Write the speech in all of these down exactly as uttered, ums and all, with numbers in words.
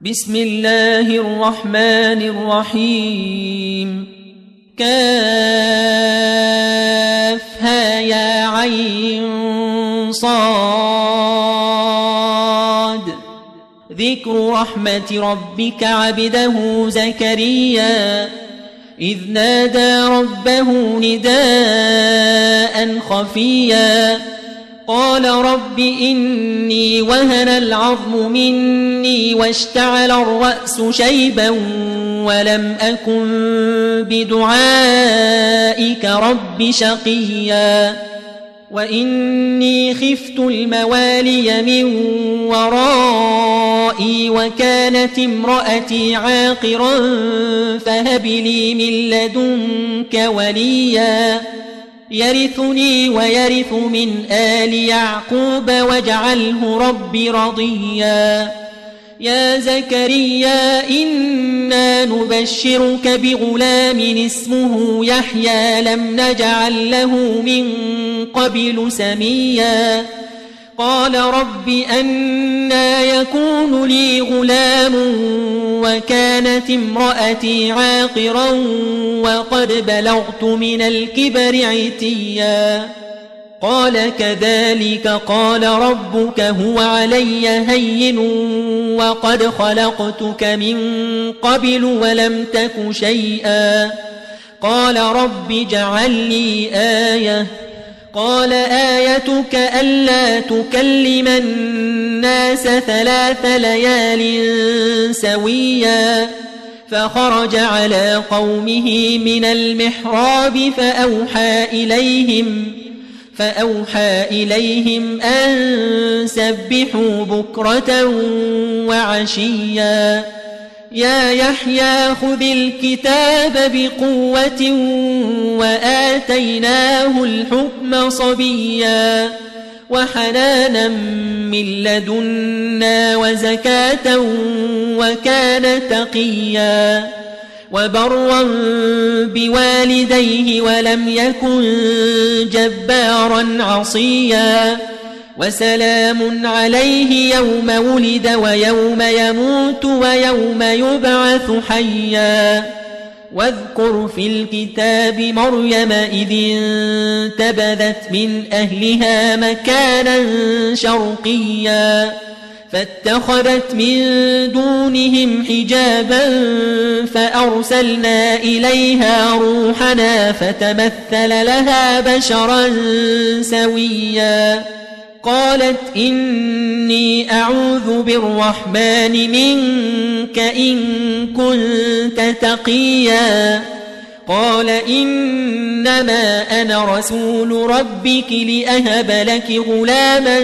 بسم الله الرحمن الرحيم كافها يا عين صاد ذكر رحمة ربك عبده زكريا إذ نادى ربه نداء خفيا قال رب إني وهن العظم مني واشتعل الرأس شيبا ولم أكن بدعائك رب شقيا وإني خفت الموالي من ورائي وكانت امرأتي عاقرا فهب لي من لدنك وليا يرثني ويرث من آل يعقوب واجعله رب رضيا يا زكريا إنا نبشرك بغلام اسمه يحيى لم نجعل له من قبل سميا قال رب أنى يكون لي غلام وكانت امرأتي عاقرا وقد بلغت من الكبر عتيا قال كذلك قال ربك هو علي هين وقد خلقتك من قبل ولم تك شيئا قال رب اجعل لي آية قال آيتك ألا تكلم الناس ثلاث ليال سويا فخرج على قومه من المحراب فأوحى إليهم فأوحى إليهم أن سبحوا بكرة وعشيا يا يحيى خذ الكتاب بقوة وآتيناه الحكم صبيا وحنانا من لدنا وزكاة وكان تقيا وبرا بوالديه ولم يكن جبارا عصيا وسلام عليه يوم ولد ويوم يموت ويوم يبعث حيا واذكر في الكتاب مريم إذ انتبذت من أهلها مكانا شرقيا فاتخذت من دونهم حجابا فأرسلنا إليها روحنا فتمثل لها بشرا سويا قالت إني أعوذ بالرحمن منك إن كنت تقيا قال إنما أنا رسول ربك لأهب لك غلاما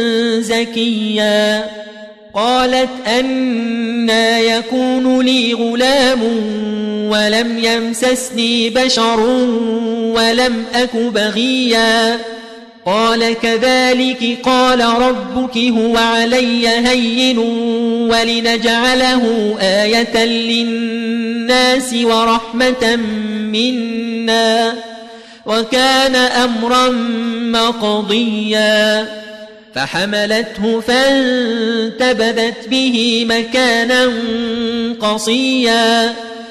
زكيا قالت أنى يكون لي غلام ولم يمسسني بشر ولم أك بغيا قال كذلك قال ربك هو علي هين ولنجعله آية للناس ورحمة منا وكان أمرا مقضيا فحملته فانتبذت به مكانا قصيا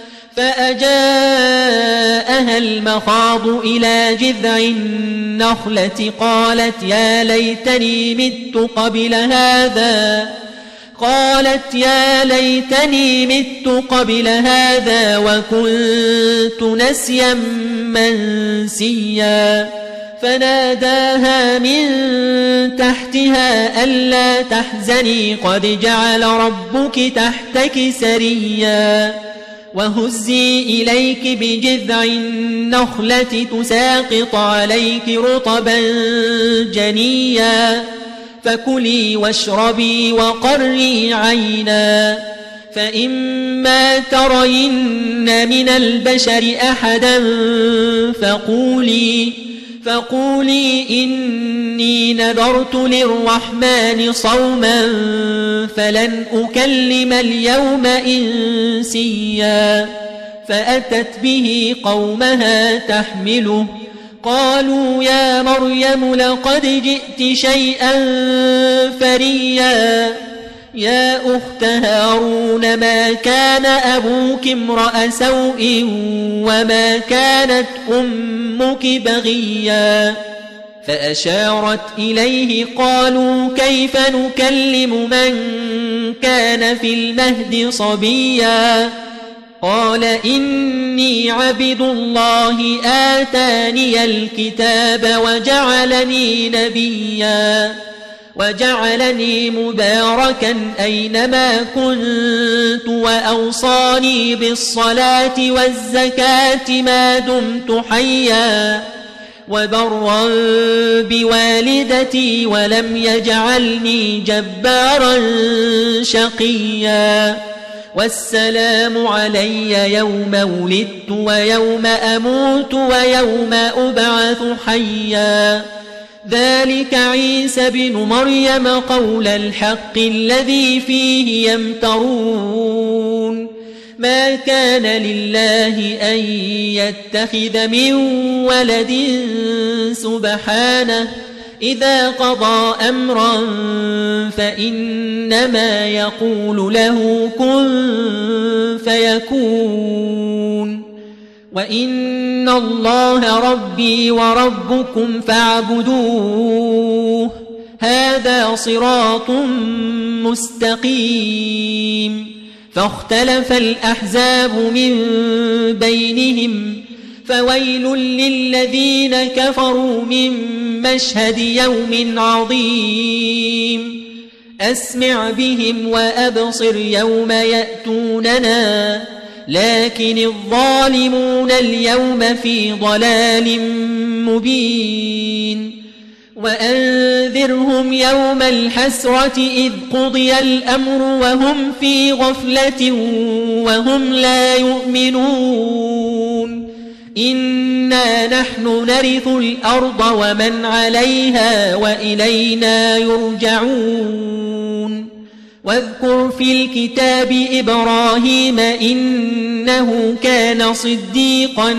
فأجاءها المخاض إلى جذع النخلة قالت يا ليتني مت قبل هذا قالت يا ليتني مت قبل هذا وكنت نسيا منسيا فناداها من تحتها ألا تحزني قد جعل ربك تحتك سريا وهزي إليك بجذع النخلة تساقط عليك رطبا جنيا فكلي واشربي وقري عينا فإما ترين من البشر أحدا فقولي فقولي إني نذرت للرحمن صوما فلن أكلم اليوم إنسيا فأتت به قومها تحمله قالوا يا مريم لقد جئت شيئا فريا يا أخت هارون ما كان أبوك امرأ سوء وما كانت أمك بغيا فأشارت إليه قالوا كيف نكلم من كان في المهد صبيا قال إني عبد الله آتاني الكتاب وجعلني نبيا وجعلني مباركا أينما كنت وأوصاني بالصلاة والزكاة ما دمت حيا وبرا بوالدتي ولم يجعلني جبارا شقيا والسلام علي يوم ولدت ويوم أموت ويوم أبعث حيا ذلك عيسى بن مريم قول الحق الذي فيه يمترون ما كان لله أن يتخذ من ولد سبحانه إذا قضى أمرا فإنما يقول له كن فيكون وإن الله ربي وربكم فاعبدوه هذا صراط مستقيم فاختلف الأحزاب من بينهم فويل للذين كفروا من مشهد يوم عظيم أسمع بهم وأبصر يوم يأتوننا لكن الظالمون اليوم في ضلال مبين وأنذرهم يوم الحسرة إذ قضي الأمر وهم في غفلة وهم لا يؤمنون إنا نحن نرث الأرض ومن عليها وإلينا يرجعون واذكر في الكتاب إبراهيم إنه كان صديقا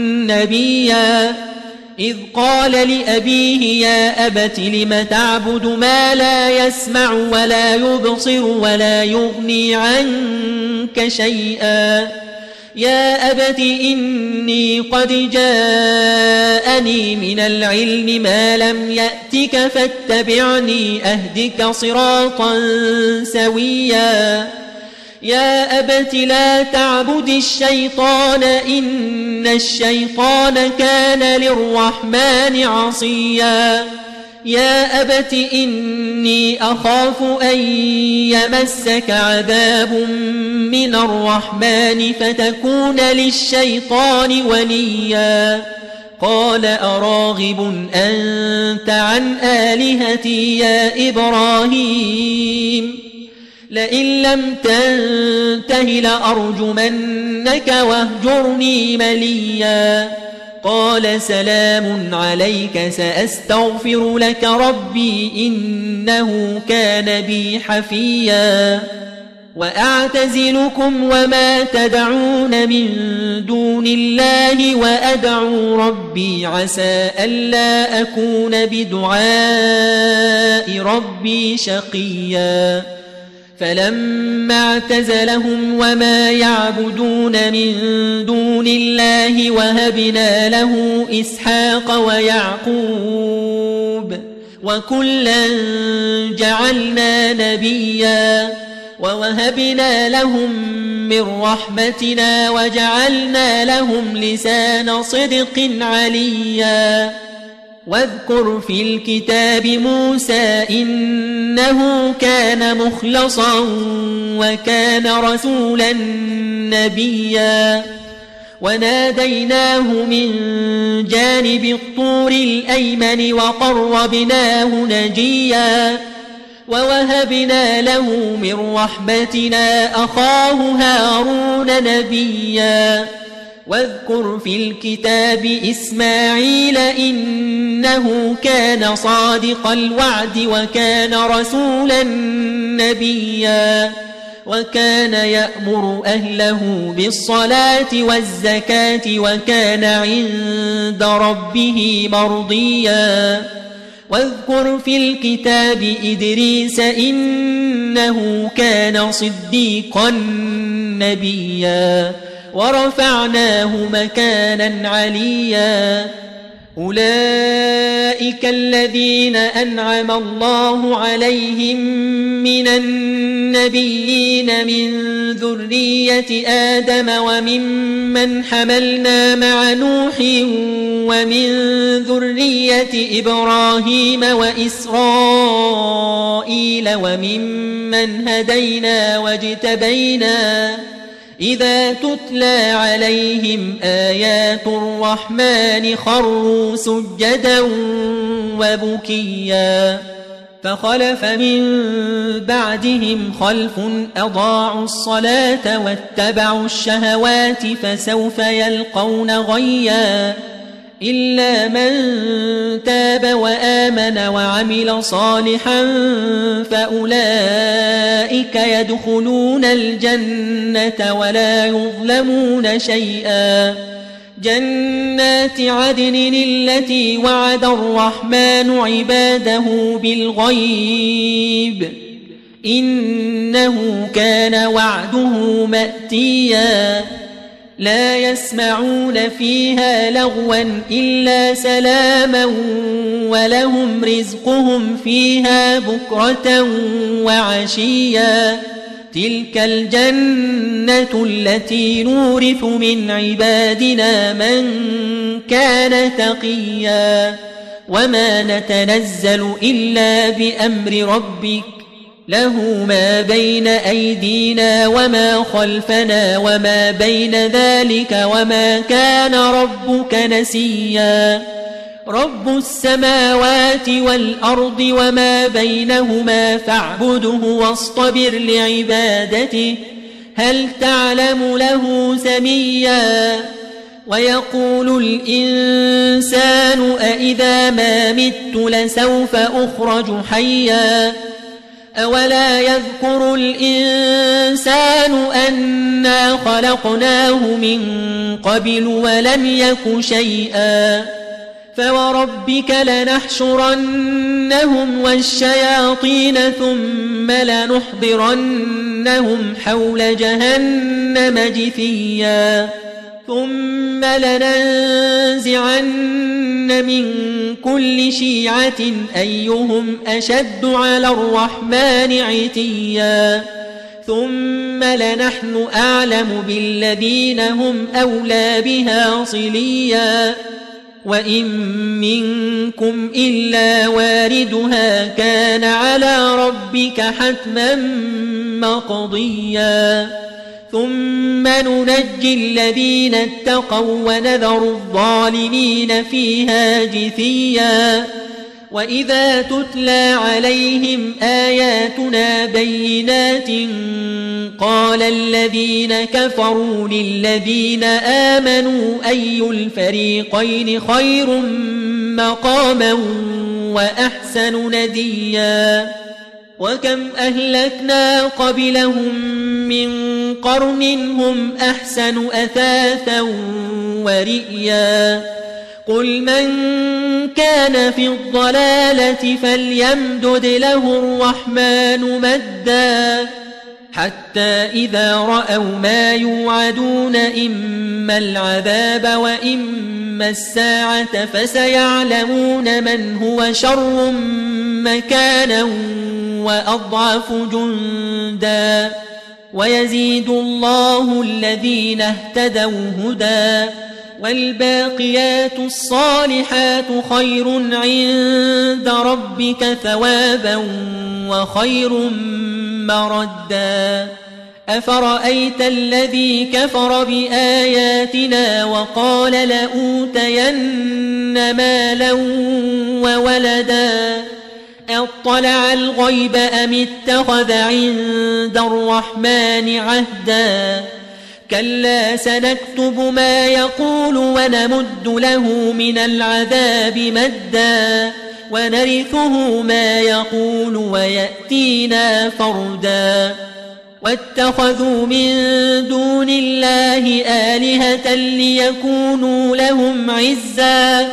نبيا إذ قال لأبيه يا أبت لم تعبد ما لا يسمع ولا يبصر ولا يغني عنك شيئا يا أبت إني قد جاءني من العلم ما لم يأتك فاتبعني أهدك صراطا سويا يا أبت لا تعبد الشيطان إن الشيطان كان للرحمن عصيا يا أبت إني أخاف أن يمسك عذاب من الرحمن فتكون للشيطان وليا قال أراغب أنت عن آلهتي يا إبراهيم لئن لم تنته لأرجمنك واهجرني مليا قال سلام عليك سأستغفر لك ربي إنه كان بي حفيا وأعتزلكم وما تدعون من دون الله وأدعو ربي عسى ألا أكون بدعاء ربي شقيا فلما اعتزلهم وما يعبدون من دون الله وهبنا له إسحاق ويعقوب وكلا جعلنا نبيا ووهبنا لهم من رحمتنا وجعلنا لهم لسان صدق عليا واذكر في الكتاب موسى إنه كان مخلصا وكان رسولا نبيا وناديناه من جانب الطور الأيمن وقربناه نجيا ووهبنا له من رحمتنا أخاه هارون نبيا واذكر في الكتاب إسماعيل إنه كان صادق الوعد وكان رسولا نبيا وكان يأمر أهله بالصلاة والزكاة وكان عند ربه مرضيا واذكر في الكتاب إدريس إنه كان صديقا نبيا ورفعناه مكانا عليا أولئك الذين أنعم الله عليهم من النبيين من ذرية آدم وممن حملنا مع نوح ومن ذرية إبراهيم وإسرائيل وممن هدينا واجتبينا إذا تتلى عليهم آيات الرحمن خروا سجدا وبكيا فخلف من بعدهم خلف أضاعوا الصلاة واتبعوا الشهوات فسوف يلقون غيا إلا من تاب وآمن وعمل صالحا فأولئك يدخلون الجنة ولا يظلمون شيئا جنات عدن التي وعد الرحمن عباده بالغيب إنه كان وعده مأتيا لا يسمعون فيها لغوا إلا سلاما ولهم رزقهم فيها بكرة وعشيا تلك الجنة التي نورث من عبادنا من كان تقيا وما نتنزل إلا بأمر ربك له ما بين أيدينا وما خلفنا وما بين ذلك وما كان ربك نسيا رب السماوات والأرض وما بينهما فاعبده واصطبر لعبادته هل تعلم له سميا ويقول الإنسان أإذا ما مت لسوف أخرج حيا أولا يذكر الإنسان أنا خلقناه من قبل ولم يك شيئا فوربك لنحشرنهم والشياطين ثم لنحضرنهم حول جهنم جثيا ثم لننزعن من كل شيعة أيهم أشد على الرحمن عتيا ثم لنحن أعلم بالذين هم أولى بها صليا وإن منكم إلا واردها كان على ربك حتما مقضيا ثم ننجي الذين اتقوا ونذر الظالمين فيها جثيا وإذا تتلى عليهم آياتنا بينات قال الذين كفروا للذين آمنوا أي الفريقين خير مقاما وأحسن نديا وكم أهلكنا قبلهم من قرن هم أحسن أثاثا ورئيا قل من كان في الضلالة فليمدد له الرحمن مدا حتى إذا رأوا ما يوعدون إما العذاب وإما الساعة فسيعلمون من هو شر مكانا وأضعف جندا ويزيد الله الذين اهتدوا هدى والباقيات الصالحات خير عند ربك ثوابا وخير مردا أفرأيت الذي كفر بآياتنا وقال لأوتين مالا وولدا اطلع الغيب أم اتخذ عند الرحمن عهدا كلا سنكتب ما يقول ونمد له من العذاب مدا ونرثه ما يقول ويأتينا فردا واتخذوا من دون الله آلهة ليكونوا لهم عزا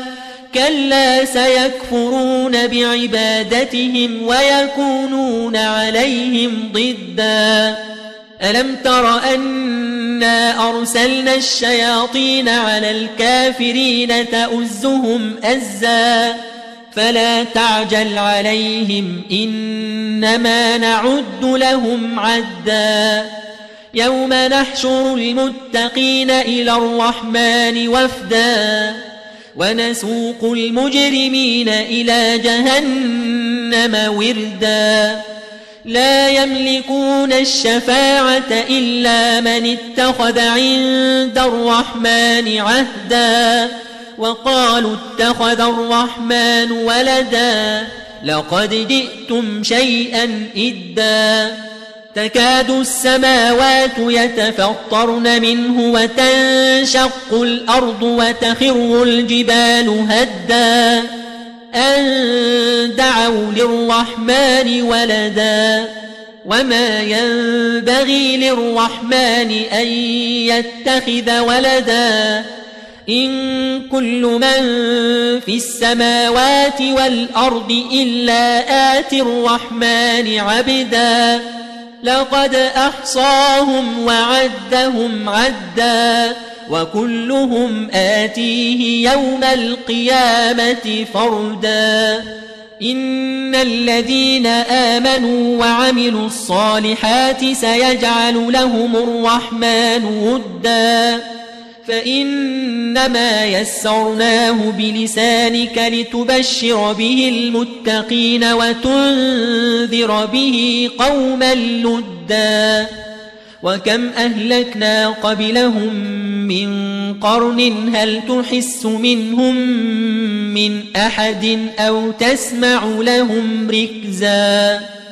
كلا سيكفرون بعبادتهم ويكونون عليهم ضدا ألم تر أنا أرسلنا الشياطين على الكافرين تؤزهم أزا فلا تعجل عليهم إنما نعد لهم عدا يوم نحشر المتقين إلى الرحمن وفدا ونسوق المجرمين إلى جهنم وردا لا يملكون الشفاعة إلا من اتخذ عند الرحمن عهدا وقالوا اتخذ الرحمن ولدا لقد جئتم شيئا إدا تكاد السماوات يتفطرن منه وتنشق الأرض وتخر الجبال هدا أن دعوا للرحمن ولدا وما ينبغي للرحمن أن يتخذ ولدا إن كل من في السماوات والأرض إلا آتي الرحمن عبدا لقد أحصاهم وعدهم عدا وكلهم آتيه يوم القيامة فردا إن الذين آمنوا وعملوا الصالحات سيجعل لهم الرحمن ودا فإنما يسرناه بلسانك لتبشر به المتقين وتنذر به قوما لدا وكم أهلكنا قبلهم من قرن هل تحس منهم من أحد أو تسمع لهم ركزا